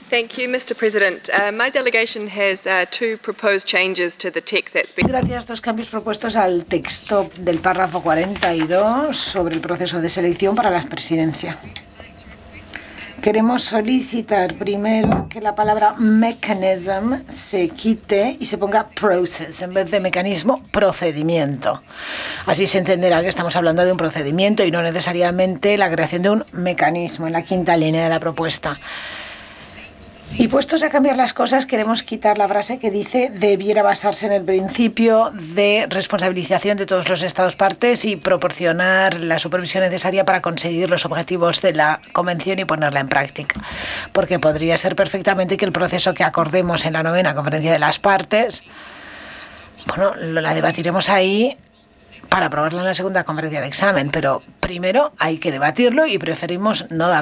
Mr. President. My delegation has two proposed changes to the text that's been... Gracias. Dos cambios propuestos al texto del párrafo 42 sobre el proceso de selección para la presidencia. Queremos solicitar primero que la palabra mechanism se quite y se ponga process en vez de mecanismo, procedimiento. Así se entenderá que estamos hablando de un procedimiento y no necesariamente la creación de un mecanismo en la quinta línea de la propuesta. Y puestos a cambiar las cosas, queremos quitar la frase que dice debiera basarse en el principio de responsabilización de todos los Estados partes y proporcionar la supervisión necesaria para conseguir los objetivos de la Convención y ponerla en práctica. Porque podría ser perfectamente que el proceso que acordemos en la 9ª Conferencia de las Partes, la debatiremos ahí para aprobarla en la 2ª conferencia de examen, pero primero hay que debatirlo y preferimos no dar